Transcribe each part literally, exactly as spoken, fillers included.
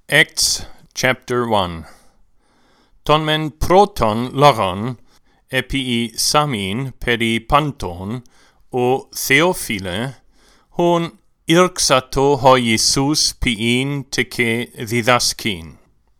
Acts chapter one. Ton men proton logon, epii samin peri panton, o Theophile, hon irxato ho Iesus piin teke didaskin.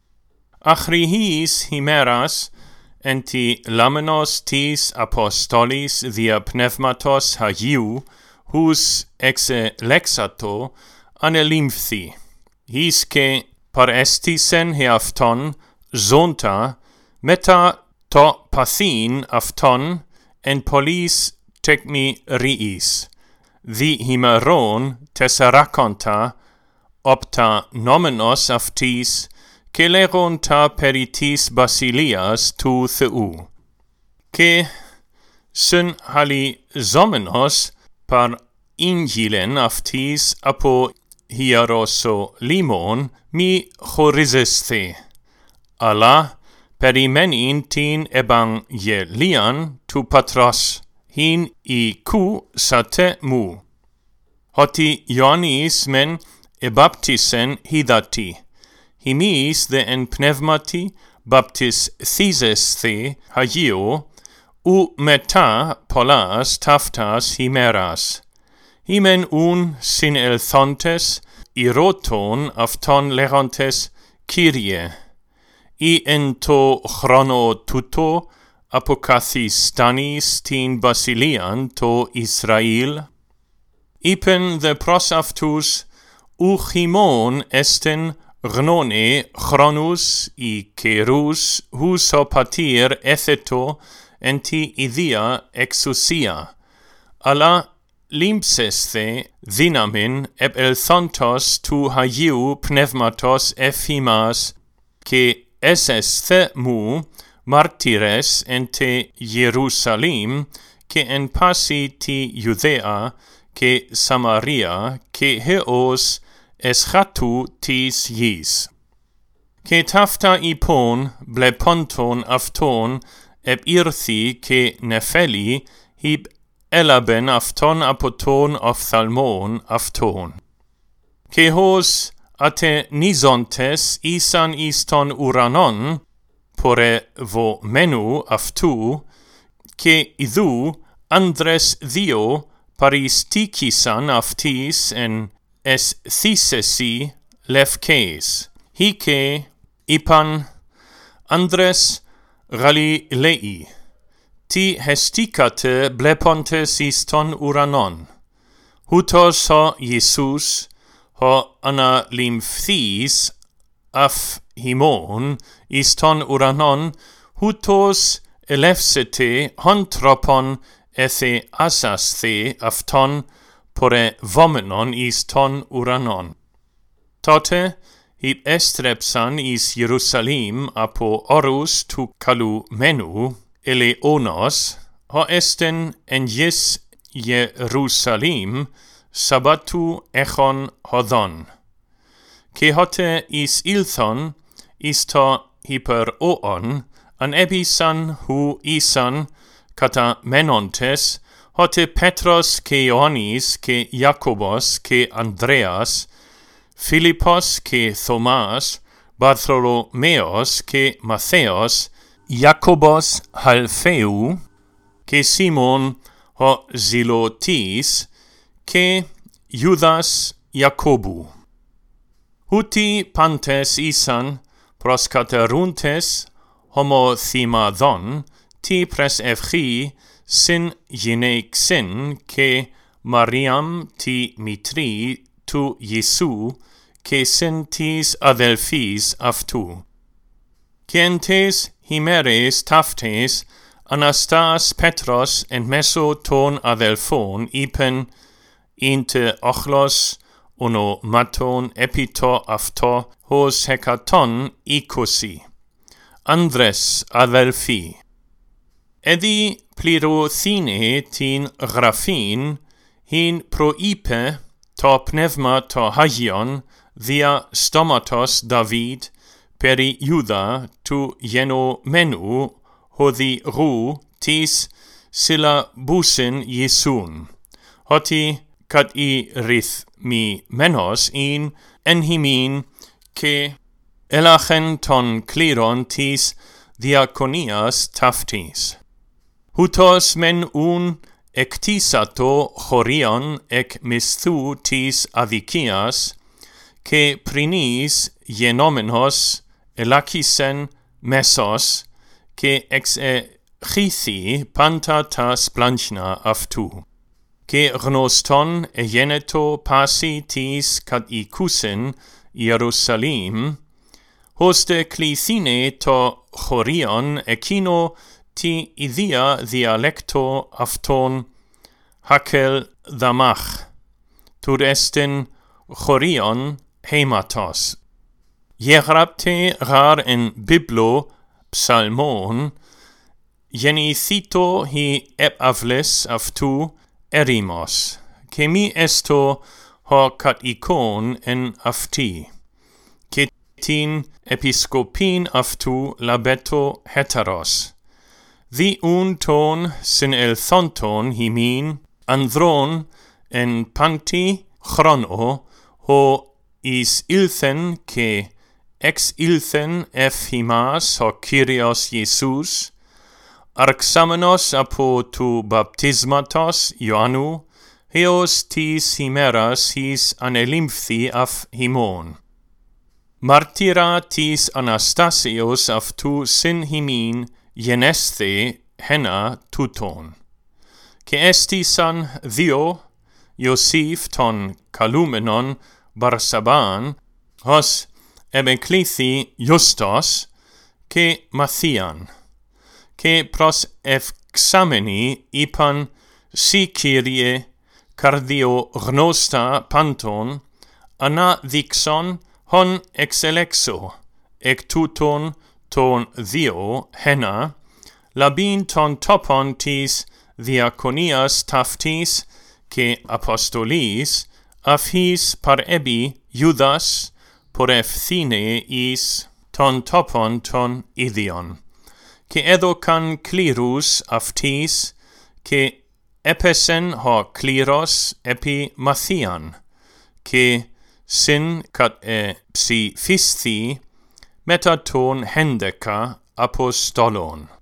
Achrihis himeras, enti lamenos tis apostolis dia pneumatos hagiu, hus exe lexato anelymphthi, hisce par estisen heafton zonta meta to pathin afton en polis tecmi riis, di himeron tesseraconta opta nomenos aftis celeron ta peritis basilias tu theu, que sun hali zomenos par ingilen aftis apo hieroso limon mi chorizesthe, alla perimenin tin evangelian tu patros, hin I ku sate mu. Hoti Ioannis men ebaptisen hidati, himis de en pneumati baptis thesesthe hagio, u meta polas taftas himeras. Himen un sin elthontes, iroton afton lerontes Kyrie, I ento chrono tuto apokathis stanis tin basilian to Israel. Ipen de prosaftus uchimon esten gnone chronus I kerus huso patir etheto enti idia exousia, alla limpsesthe dynamin eb elthontos tu hagiu pneumatos ephimas, que esesthe mu martires ente Jerusalem, que en passi ti Judea, que Samaria, que heos eschatu tis iis. Que tafta ipon bleponton afton eb irthi que nefeli hib elaben afton apoton ophthalmon afton. Que hos ate nisontes isan iston uranon, pore vo menu aftu, que idu andres dio paristikisan aftis en es thesesi lefkes, hike ipan andres Galilei, ti hesticate blepontes iston uranon, hutos ho Iesus, ho analymphthis af himon iston uranon, hutos elefsete hontropon ethe asasthe afton pore vomenon iston uranon. Tote hip estrepsan is Jerusalem apo orus tu kalu menu, eleonos, ho esten en jes Jerusalem sabatu echon hodon. Que hote is ilthon, isto hyper oon, an ebisan hu isan kata menontes, hote Petros ke Ioannis ke Jacobos ke Andreas, Philippos ke Thomas, Bartholomeos ke Mattheos, Jacobos Halfeu, ke Simon ho Zilotis, ke Judas Jacobu. Huti pantes isan proskateruntes homo thimadon, ti pres evchi sin ginexin ke Mariam ti mitri tu Jesu, ke sin tis adelphis aftu. Cientes himeres taftes anastas Petros en meso ton adelphon ipen inte ochlos ono maton epito afto hos hekaton ikosi. Andres adelphi. Edi plirothine tin graphin, hin proipe to pneuma to hagion, via stomatos David, peri Juda tu geno menu, hodi ru tis silla busin Iesun. Hoti cat I rith mi menos in enhimin, que elachen ton kleron tis diakonias taftis. Hutos men un ectisato chorion ec misthu tis adicias, que prinis genomenos elakisen mesos, que ex e chithi panta ta splanchna aftu. Que gnoston egeneto pasi tis cat icusen Jerusalem, hoste clithine to chorion ecino ti idia dialecto afton hakel damach, tur estin chorion hematos. Ierapte rar en biblo psalmon, genithito hi epavles aftu erimos, que mi esto ho cat icon en afti, que tin episcopin aftu labeto heteros. Vi un ton sin el thonton himin, andron en panti chrono, ho is ilthen que ex ilthen ephimas ho Kyrios Jesus, arxamenos apo tu baptismatos Ioannu, heos tis himeras his anelymphthi af himon. Martyra tis Anastasios af tu sin himin genesthe hena tuton. Que esti san Dio, Iosif ton Calumenon Barsaban, hos ebeclithi Justos, que Mathian, que pros exameni ipan si Kyrie cardio gnosta panton, ana dixon hon exelexo, ec tuton ton Dio hena, labin ton topon tis diaconias taftis, que apostolis, af his par ebi Judas, por efthine is ton topon ton idion, que edo can clerus aftis, que epesen ho cleros epi Mathian, que sin cat e psi phisthi metaton hendeca apostolon.